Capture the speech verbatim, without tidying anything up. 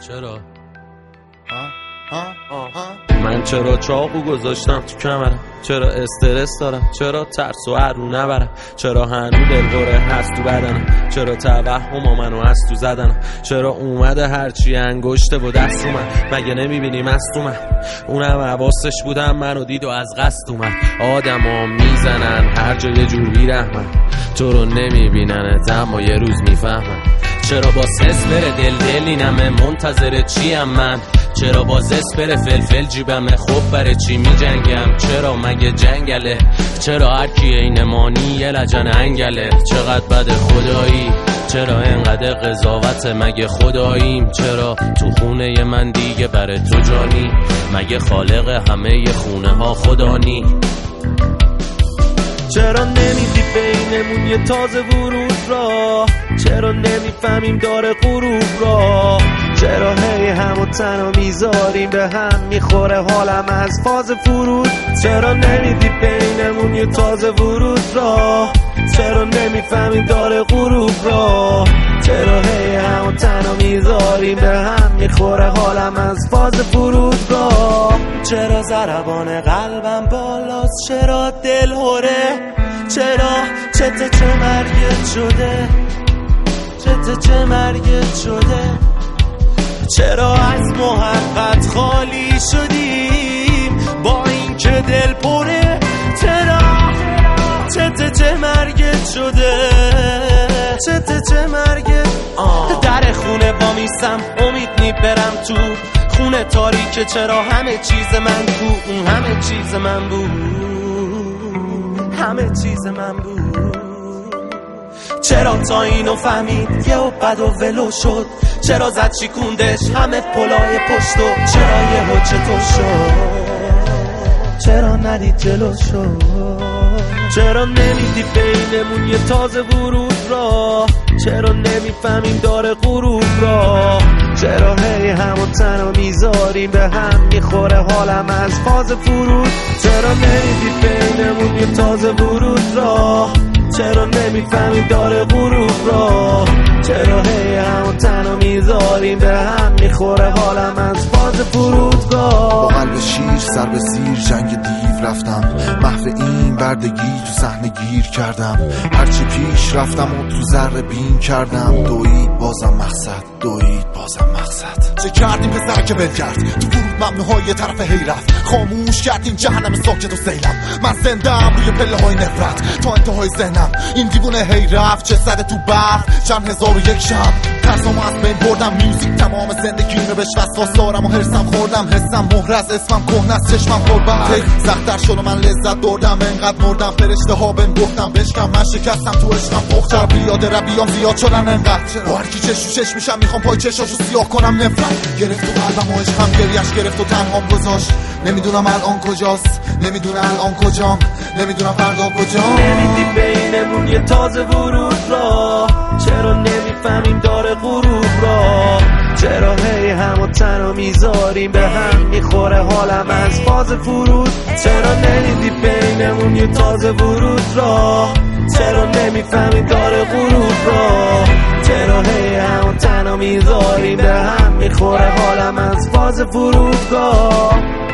چرا من چرا چاقو گذاشتم تو کمرم؟ چرا استرس دارم؟ چرا ترس و هرو نبرم؟ چرا هنو دلبره هست تو بدنم؟ چرا توهم منو از تو زدنم؟ چرا اومده هرچی انگشته و دست اومد؟ مگه نمیبینی مست اومد؟ اونم حواسش بودم منو دید و از قصد اومد. آدم ها میزنن هر جا یه جور بیرحمن، تو رو نمیبینن اما یه روز میفهمن. چرا با سس بره دل دل اینمه منتظر چیم من؟ چرا با زس بره فلفل جیبمه خب بره چی می جنگم؟ چرا مگه جنگله؟ چرا هر کی اینمانی یه لجن انگله؟ چقدر بده خدایی؟ چرا اینقدر قضاوت؟ مگه خداییم؟ چرا تو خونه من دیگه بره تو جانی؟ مگه خالق همه خونه ها خدانی؟ چرا نمیدی بینمون یه تازه ورود را؟ چرا نمیفهمیم داره غروب را؟ چرا هی همو تنها میذاریم به هم میخوره حالم از فاز فرود؟ چرا نمیدی بینمون یه تازه ورود را؟ چرا نمیفهمیم داره غروب را؟ چرا هی همو تنها میذاریم به هم میخوره حالم از فاز فرود را؟ چرا ضربان قلبم بالاست؟ چرا دل هره؟ چرا چته چه مرگت شده؟ چته چه مرگت شده؟ چرا از محبت خالی شدیم با این که دل پره؟ چرا چته چه مرگت شده؟ چته چه مرگت؟ در خونه با میستم امید میبرم تو خونه تاریکه. چرا همه چیز من بود؟ اون همه چیز من بود، همه چیز من بود. چرا تا اینو فهمید یه و بد و ولو شد؟ چرا زد شیکوندش همه پلای پشتو؟ چرا یه هو چطور شد؟ چرا ندید جلو شد؟ چرا نمیدی بینمون یه تازه ورود را؟ چرا نمیفهمیم داره غروب را؟ چرا هی همو تنها میذاریم به هم میخوره حالم از فاز فرود؟ چرا نمیدی بینمون یه تازه ورود را؟ چرا نمیفهمیم داره غروب را؟ چرا هی همو تنها میذاریم به هم میخوره حالم از فاز فرودگاه؟ با قلب شیر سر به زیر جنگ دیو رفتم، محو این بردگی تو صحنه گیر کردم. هرچی پیش رفتم و تو ذره بین کردم، دوید بازم مقصد، دوید بازم مقصد. چه کردیم پسر که ول کرد تو ورود ممنوعهای طرف حیرت؟ خاموش کردیم جهنم ساکت و سیلم. من زندم روی پله های نفرت تا انتهای ذهنم. این دیوونه هی رفت چه سر تو برف چند هزار و یک شب. ترسامو از بین بردم، میوزیک تمام زندگیمو بهش وسواس دارم و هرسم خوردم. حسم مهر از اسمم کهنه از چشمم پربر زختر شد و من لذت بردم. انقدر مردم فرشته ها بهم گفتم بشکم. من شکستم تو عشقم پختم، بیاد ربیام زیاد شدن انقدر. با هر کی چش تو چش میشم میخوام پای چشاشو سیاه کنم. نفرت گرفت تو قلبم و عشقم گریش گرفت و تنهام گذاشت. نمیدونم الان کجاست، نمیدونم الان کجام، نمیدونم فردا کجام. نمیدی بینمون یه تازه ورود را؟ چرا نمیفهمیم داره غروب را؟ چرا هی همو تنها میذاریم به هم میخوره حالم از فاز فرود؟ چرا نمیدی بینمون یه تازه ورود را؟ چرا نمیفهمیم داره غروب را؟ چرا هی همو تنها میذاریم به هم میخوره حالم از فاز فرودگاه؟